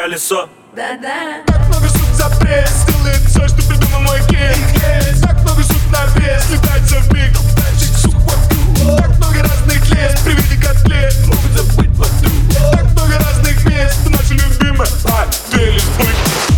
колесо. Да-да. Так много суд за пресс, делает все, что придумал мой кейс. Так много суд на вес, летается в миг. Так много разных лес, при виде котлет могут забыть воду. Так много разных мест, наша любимая отель избыть.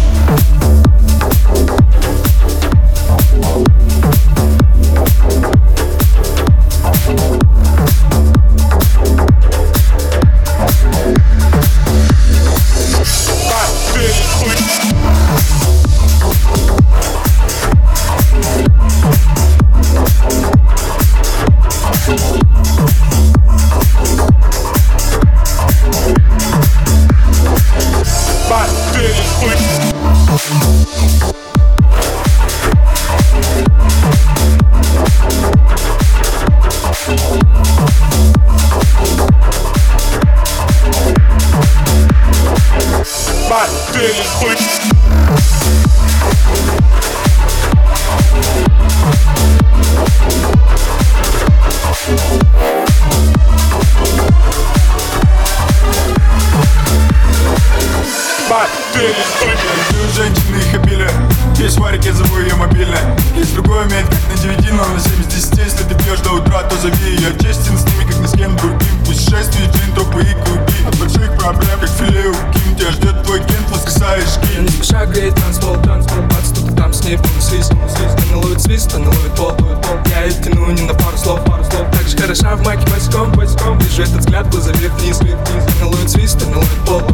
Женщины их обилие. Есть варик, я зову ее мобильной. Есть другой умеет как на 9, но на 7 из 10. Если ты пьешь до утра, то зови. Я честен с ними, как ни с кем другим. Путешествие, джин, топы и клубы. От больших проблем, как филе у Ким. Тебя ждет твой кент, воскресаешь Я кин. не спеша греет танцпол, бац, тут и там с ней в свист. Она ловит свист, она ловит пол. Я ее тяну не на пару слов. Так же хороша в майке босиком. Вижу этот взгляд, глаза вверх-вниз. Она ловит свист, она ловит пол.